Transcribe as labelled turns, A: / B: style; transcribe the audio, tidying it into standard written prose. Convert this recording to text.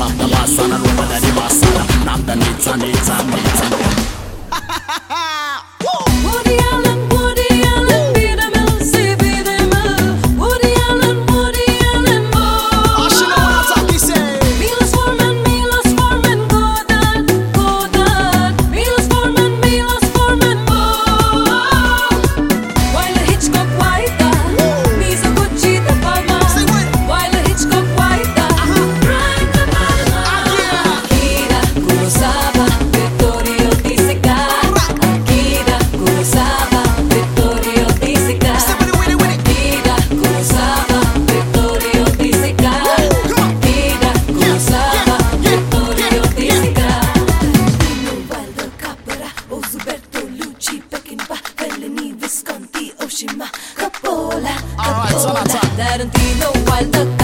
A: rock the boss and I roll with the boss and knock the needs and needs and needs and
B: Woody Allen, Peter Mills, Peter Mill. Woody Allen, oh.
C: Oh, she know what I'm talking, say.
B: Milos Forman, Godard. Milos Forman, oh. While Hitchcock White, Misa Gucci the Palma.
C: Say what?
B: While Hitchcock White, Brian De Palma. Akira Kurosawa, Vittorio Di Sica. Akira Kurosawa, Vittorio Di Sica.
C: Somebody with it.
B: Akira Kurosawa, Vittorio Di Sica. Akira Kurosawa, Vittorio Di Sica. Waldo Capra, Osuberto Lucci, Peckinpah, Fellini, Visconti, Oshima, Coppola,
C: All right, so that's all.
B: Tarantino, Waldo